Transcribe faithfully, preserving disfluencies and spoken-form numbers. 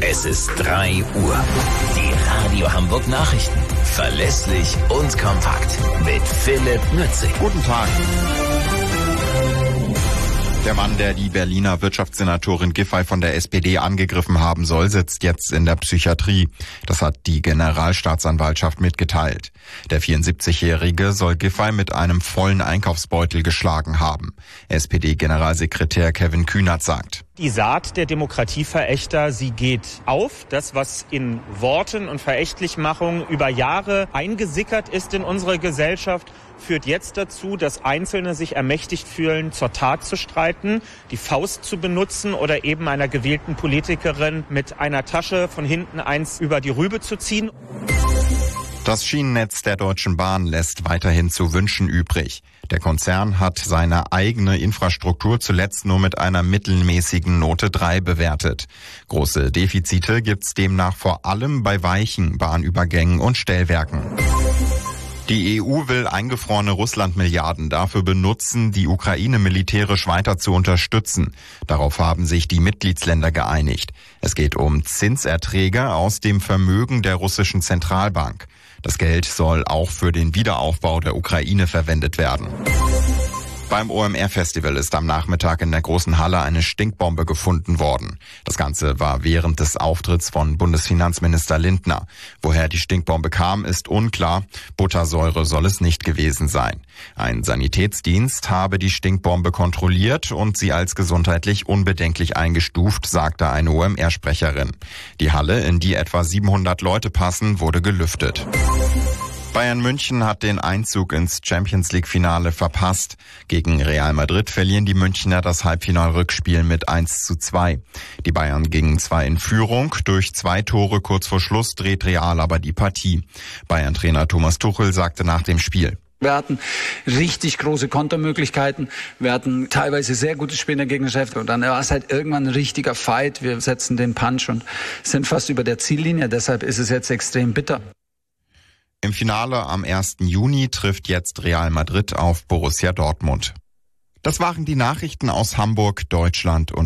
Es ist drei Uhr. Die Radio Hamburg Nachrichten. Verlässlich und kompakt. Mit Philipp Nützig. Guten Tag. Der Mann, der die Berliner Wirtschaftssenatorin Giffey von der S P D angegriffen haben soll, sitzt jetzt in der Psychiatrie. Das hat die Generalstaatsanwaltschaft mitgeteilt. Der vierundsiebzigjährige soll Giffey mit einem vollen Einkaufsbeutel geschlagen haben. S P D-Generalsekretär Kevin Kühnert sagt: Die Saat der Demokratieverächter, sie geht auf. Das, was in Worten und Verächtlichmachung über Jahre eingesickert ist in unsere Gesellschaft, führt jetzt dazu, dass Einzelne sich ermächtigt fühlen, zur Tat zu streiten, die Faust zu benutzen oder eben einer gewählten Politikerin mit einer Tasche von hinten eins über die Rübe zu ziehen. Das Schienennetz der Deutschen Bahn lässt weiterhin zu wünschen übrig. Der Konzern hat seine eigene Infrastruktur zuletzt nur mit einer mittelmäßigen Note drei bewertet. Große Defizite gibt's demnach vor allem bei weichen Bahnübergängen und Stellwerken. Die E U will eingefrorene Russland-Milliarden dafür benutzen, die Ukraine militärisch weiter zu unterstützen. Darauf haben sich die Mitgliedsländer geeinigt. Es geht um Zinserträge aus dem Vermögen der russischen Zentralbank. Das Geld soll auch für den Wiederaufbau der Ukraine verwendet werden. Beim O M R-Festival ist am Nachmittag in der großen Halle eine Stinkbombe gefunden worden. Das Ganze war während des Auftritts von Bundesfinanzminister Lindner. Woher die Stinkbombe kam, ist unklar. Buttersäure soll es nicht gewesen sein. Ein Sanitätsdienst habe die Stinkbombe kontrolliert und sie als gesundheitlich unbedenklich eingestuft, sagte eine O M R-Sprecherin. Die Halle, in die etwa siebenhundert Leute passen, wurde gelüftet. Bayern München hat den Einzug ins Champions-League-Finale verpasst. Gegen Real Madrid verlieren die Münchner das Halbfinalrückspiel mit eins zu zwei. Die Bayern gingen zwar in Führung, durch zwei Tore kurz vor Schluss dreht Real aber die Partie. Bayern-Trainer Thomas Tuchel sagte nach dem Spiel: Wir hatten richtig große Kontermöglichkeiten. Wir hatten teilweise sehr gutes Spiel in der Gegnerschaft. Und dann war es halt irgendwann ein richtiger Fight. Wir setzen den Punch und sind fast über der Ziellinie. Deshalb ist es jetzt extrem bitter. Im Finale am ersten Juni trifft jetzt Real Madrid auf Borussia Dortmund. Das waren die Nachrichten aus Hamburg, Deutschland und